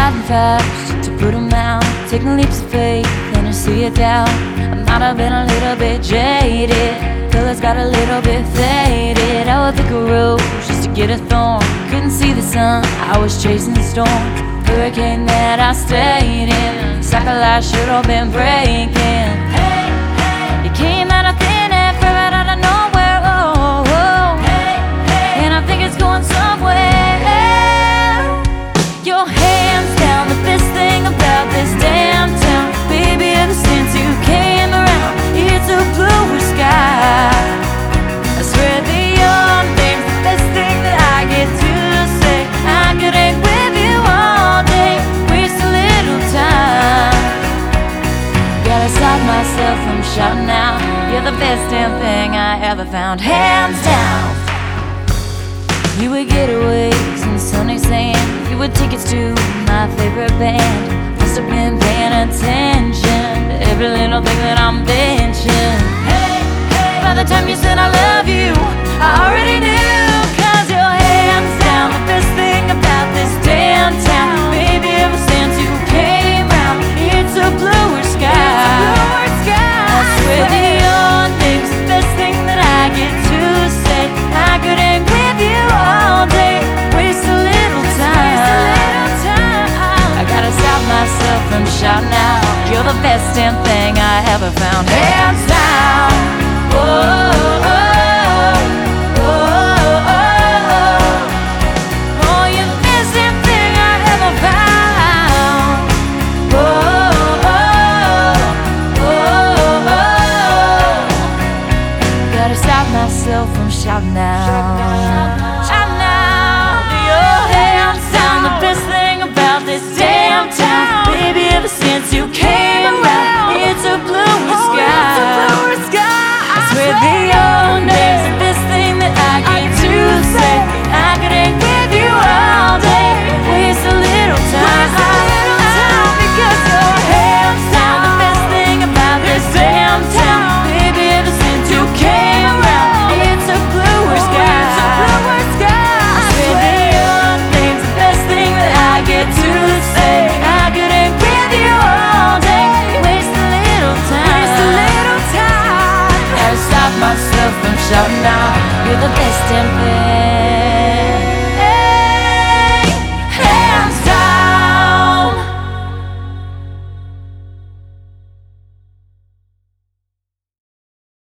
fighting fast to put them out, taking leaps of faith and I see it down. I might have been a little bit jaded, colors got a little bit faded. I would pick a rose just to get a thorn. Couldn't see the sun, I was chasing the storm. Hurricane that I stayed in, it's like a lie should have been breaking. Hey, hey. It came out of thin air, fell right out of nowhere. Oh, oh. Hey, hey. And I think it's going somewhere. Your hands down, the best thing about this damn town. Baby, ever since you came around, it's a bluer sky. I swear the your name's the best thing that I get to say. I could hang with you all day, waste a little time. Gotta stop myself from shouting out, you're the best damn thing I ever found. Hands down. You would getaways in sunny sand, you would tickets to my favorite band. Must have been paying attention to every little thing that I'm mentioning. Hey, hey. By the time you said I love you, I already knew. Cause your hands down, the best thing about this damn town. Baby, ever since you came round, it's a bluer sky. I swear the your name's the best thing that I get to say. I could hang with you all day, waste a little time. I gotta stop myself from shouting out, you're the best damn thing I ever found. Hands down. Oh, oh, oh, oh, oh. Oh, you're the best damn thing I ever found. Oh, oh, oh, oh. Gotta stop myself from shouting out. Shouting out. Your hands down, the best thing about this damn town. Baby, ever since you came around, it's a bluer sky. I swear the your name's the best thing that I get to say. I could hang with you all day, waste a little time. Because your hands down, the best thing about this damn town. Baby, ever since you came around, it's a bluer sky. I swear the your name's the best thing that I get to say. I could hang with you all day, waste a little time. Gotta stop myself from shouting out, you're the best damn thing